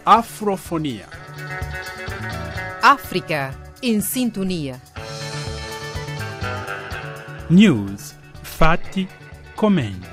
Afrofonia. Africa in sintonia. News, fatti, commenti.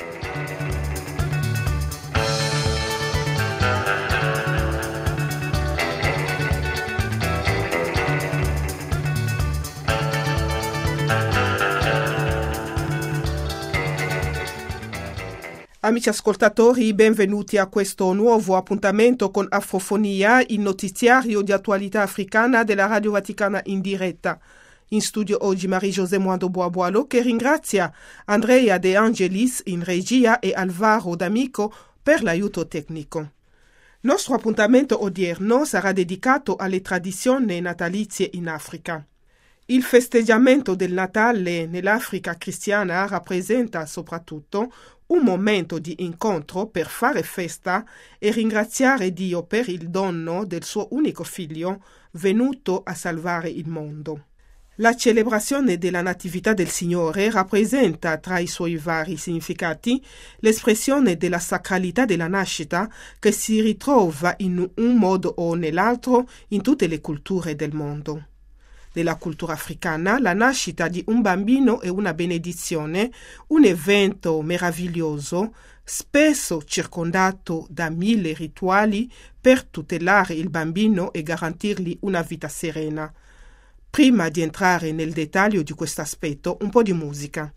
Amici ascoltatori, benvenuti a questo nuovo appuntamento con Afrofonia, il notiziario di attualità africana della Radio Vaticana in diretta. In studio oggi Marie-José Moando Boabualo, che ringrazia Andrea De Angelis in regia e Alvaro D'Amico per l'aiuto tecnico. Il nostro appuntamento odierno sarà dedicato alle tradizioni natalizie in Africa. Il festeggiamento del Natale nell'Africa cristiana rappresenta soprattutto un momento di incontro per fare festa e ringraziare Dio per il dono del suo unico figlio venuto a salvare il mondo. La celebrazione della Natività del Signore rappresenta, tra i suoi vari significati, l'espressione della sacralità della nascita che si ritrova in un modo o nell'altro in tutte le culture del mondo. Nella cultura africana, la nascita di un bambino è una benedizione, un evento meraviglioso, spesso circondato da 1000 rituali per tutelare il bambino e garantirgli una vita serena. Prima di entrare nel dettaglio di questo aspetto, un po' di musica.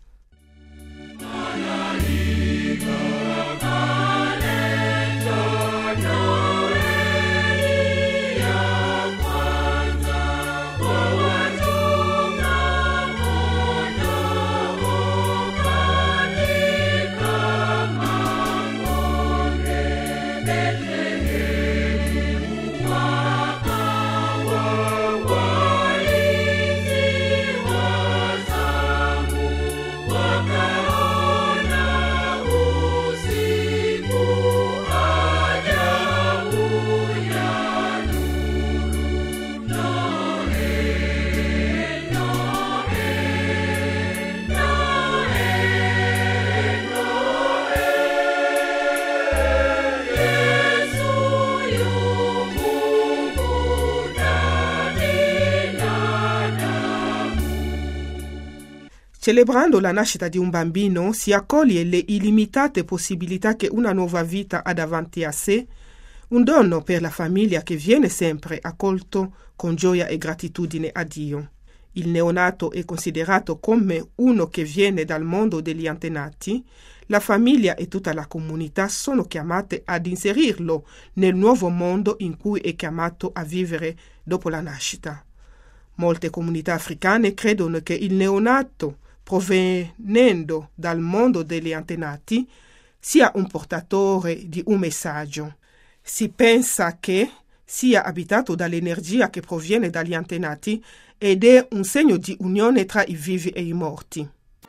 Celebrando la nascita di un bambino si accoglie le illimitate possibilità che una nuova vita ha davanti a sé, un dono per la famiglia che viene sempre accolto con gioia e gratitudine a Dio. Il neonato è considerato come uno che viene dal mondo degli antenati. La famiglia e tutta la comunità sono chiamate ad inserirlo nel nuovo mondo in cui è chiamato a vivere dopo la nascita. Molte comunità africane credono che il neonato, provenendo dal mondo degli antenati, sia un portatore di un messaggio. Si pensa che sia abitato dall'energia che proviene dagli antenati ed è un segno di unione tra i vivi e i morti.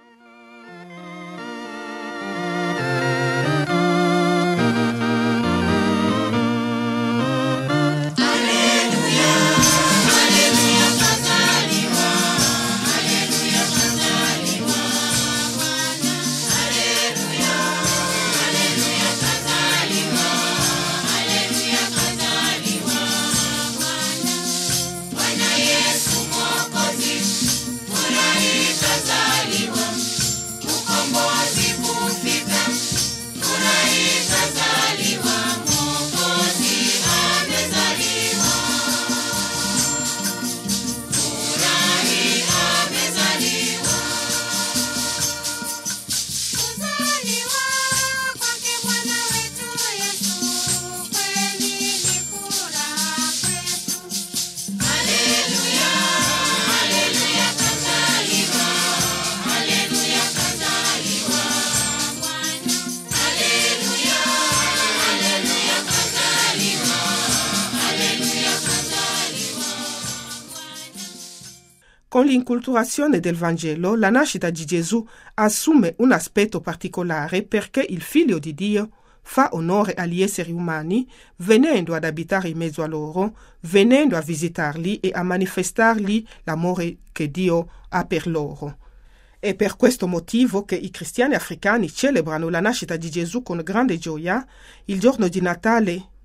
Con l'inculturazione del Vangelo, la nascita di Gesù assume un aspetto particolare perché il Figlio di Dio fa onore agli esseri umani, venendo ad abitare in mezzo a loro, venendo a visitarli e a manifestargli l'amore che Dio ha per loro. È per questo motivo che i cristiani africani celebrano la nascita di Gesù con grande gioia il giorno di Natale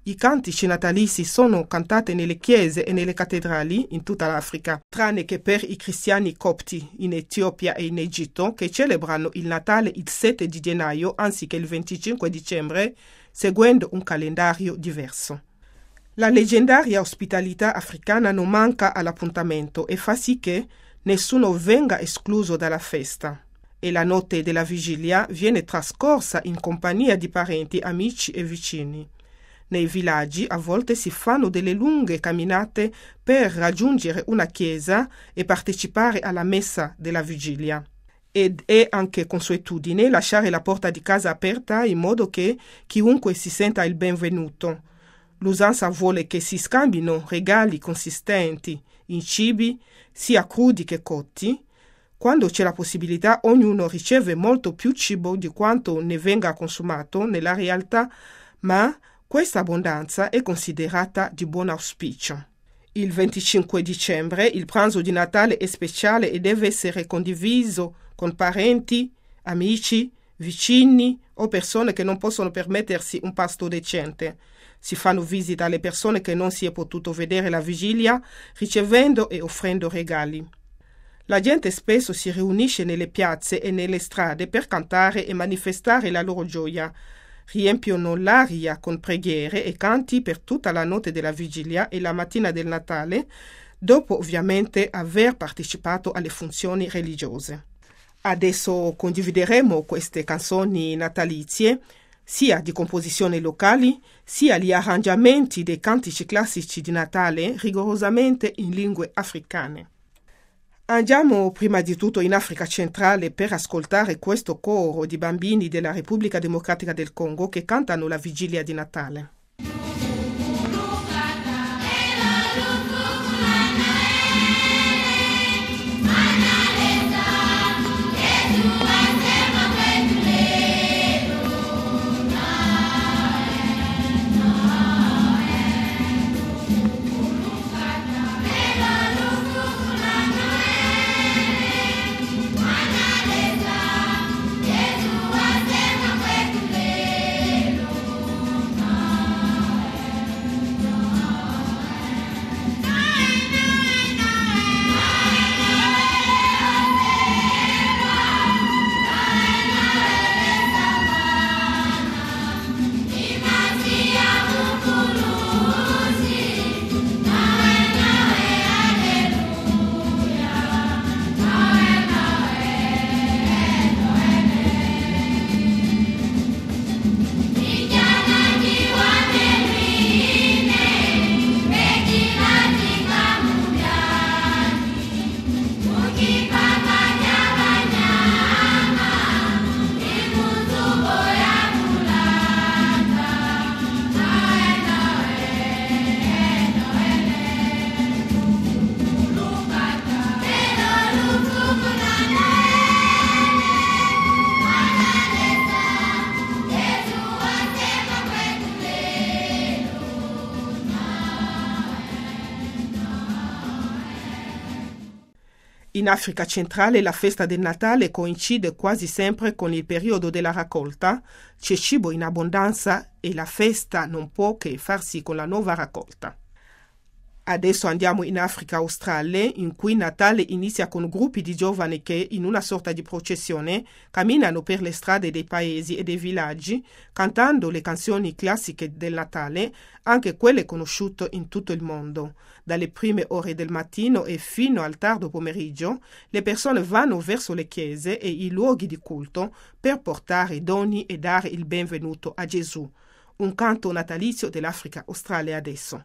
I cantici natalizi sono cantati nelle chiese e nelle cattedrali in tutta l'Africa, tranne che per i cristiani copti in Etiopia e in Egitto, che celebrano il Natale il 7 di gennaio anziché il 25 dicembre, seguendo un calendario diverso. La leggendaria ospitalità africana non manca all'appuntamento e fa sì che nessuno venga escluso dalla festa. E la notte della vigilia viene trascorsa in compagnia di parenti, amici e vicini. Nei villaggi a volte si fanno delle lunghe camminate per raggiungere una chiesa e partecipare alla messa della vigilia. Ed è anche consuetudine lasciare la porta di casa aperta in modo che chiunque si senta il benvenuto. L'usanza vuole che si scambino regali consistenti in cibi, sia crudi che cotti. Quando c'è la possibilità, ognuno riceve molto più cibo di quanto ne venga consumato nella realtà, ma questa abbondanza è considerata di buon auspicio. Il 25 dicembre il pranzo di Natale è speciale e deve essere condiviso con parenti, amici, vicini o persone che non possono permettersi un pasto decente. Si fanno visita alle persone che non si è potuto vedere la vigilia, ricevendo e offrendo regali. La gente spesso si riunisce nelle piazze e nelle strade per cantare e manifestare la loro gioia. Riempiono l'aria con preghiere e canti per tutta la notte della vigilia e la mattina del Natale, dopo ovviamente aver partecipato alle funzioni religiose. Adesso condivideremo queste canzoni natalizie, sia di composizioni locali, sia gli arrangiamenti dei cantici classici di Natale rigorosamente in lingue africane. Andiamo prima di tutto in Africa centrale per ascoltare questo coro di bambini della Repubblica Democratica del Congo che cantano la vigilia di Natale. In Africa centrale la festa del Natale coincide quasi sempre con il periodo della raccolta, c'è cibo in abbondanza e la festa non può che farsi con la nuova raccolta. Adesso andiamo in Africa australe, in cui Natale inizia con gruppi di giovani che, in una sorta di processione, camminano per le strade dei paesi e dei villaggi, cantando le canzoni classiche del Natale, anche quelle conosciute in tutto il mondo. Dalle prime ore del mattino e fino al tardo pomeriggio, le persone vanno verso le chiese e i luoghi di culto per portare doni e dare il benvenuto a Gesù. Un canto natalizio dell'Africa australe adesso.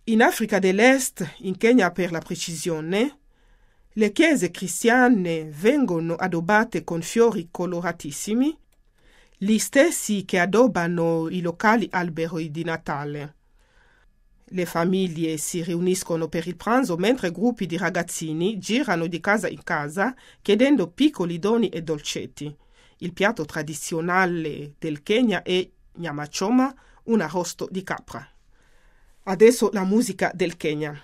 In Africa dell'Est, in Kenya per la precisione, le chiese cristiane vengono addobbate con fiori coloratissimi, gli stessi che addobbano i locali alberi di Natale. Le famiglie si riuniscono per il pranzo mentre gruppi di ragazzini girano di casa in casa chiedendo piccoli doni e dolcetti. Il piatto tradizionale del Kenya è nyama choma, un arrosto di capra. Adesso la musica del Kenya.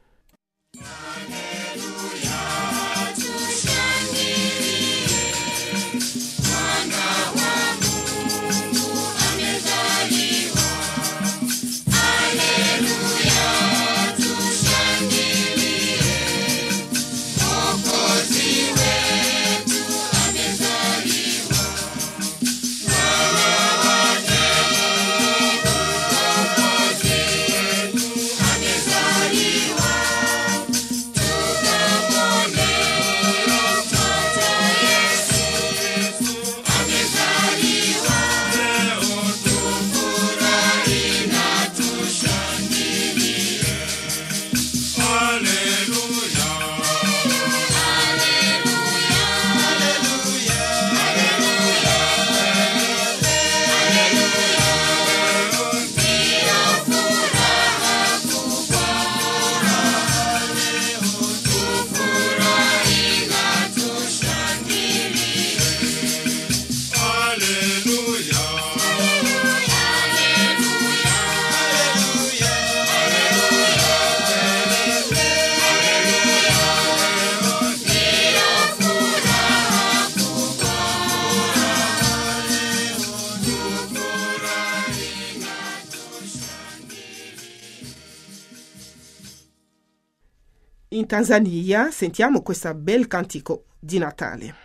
In Tanzania sentiamo questo bel cantico di Natale.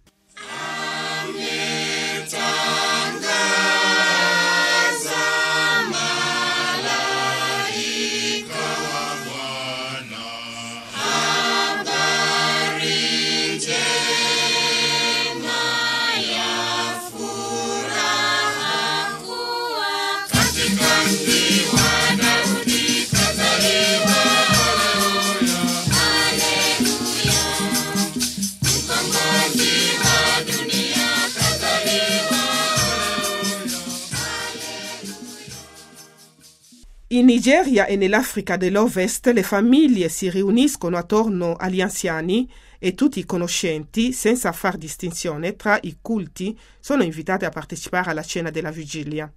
In Nigeria e nell'Africa dell'Ovest le famiglie si riuniscono attorno agli anziani e tutti i conoscenti, senza far distinzione tra i culti, sono invitati a partecipare alla cena della vigilia.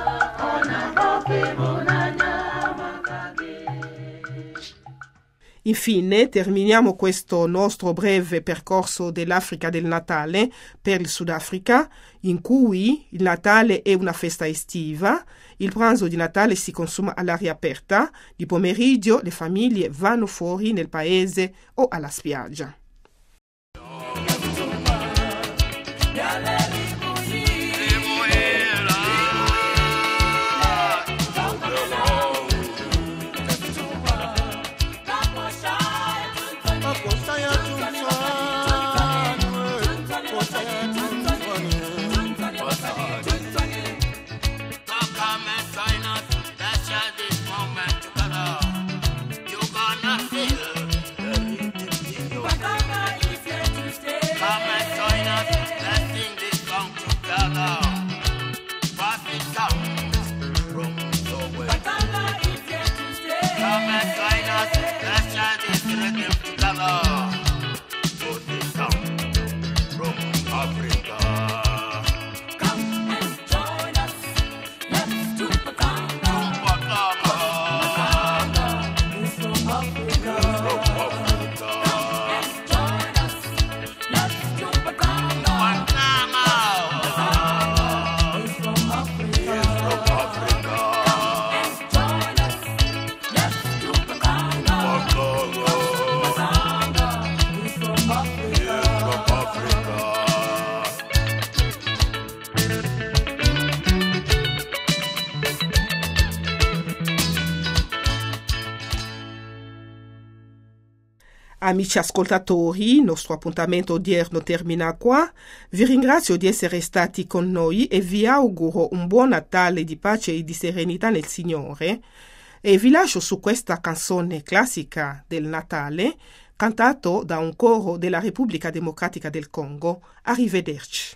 In Infine terminiamo questo nostro breve percorso dell'Africa del Natale per il Sudafrica, in cui il Natale è una festa estiva, il pranzo di Natale si consuma all'aria aperta, di pomeriggio le famiglie vanno fuori nel paese o alla spiaggia. Amici ascoltatori, il nostro appuntamento odierno termina qua. Vi ringrazio di essere stati con noi e vi auguro un buon Natale di pace e di serenità nel Signore. E vi lascio su questa canzone classica del Natale, cantato da un coro della Repubblica Democratica del Congo. Arrivederci.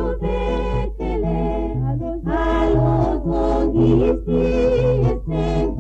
Yes,